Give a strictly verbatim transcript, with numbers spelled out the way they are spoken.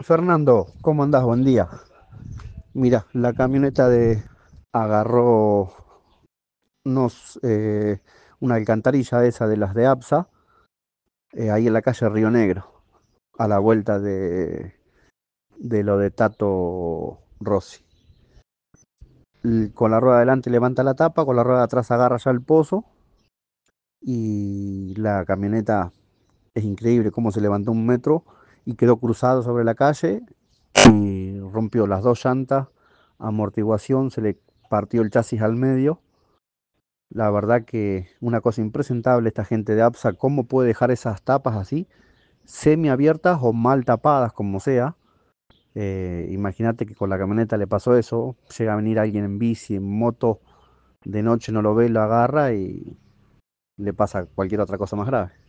Fernando, ¿cómo andás? Buen día. Mira, la camioneta de agarró unos, eh, una alcantarilla esa de las de APSA, eh, ahí en la calle Río Negro, a la vuelta de, de lo de Tato Rossi. L- Con la rueda de adelante levanta la tapa, con la rueda de atrás agarra ya el pozo y la camioneta es increíble cómo se levantó un metro y quedó cruzado sobre la calle y rompió las dos llantas, amortiguación, se le partió el chasis al medio. La verdad que una cosa impresentable esta gente de APSA, cómo puede dejar esas tapas así, semiabiertas o mal tapadas, como sea. Eh, imagínate que con la camioneta le pasó eso, llega a venir alguien en bici, en moto, de noche no lo ve, lo agarra y le pasa cualquier otra cosa más grave.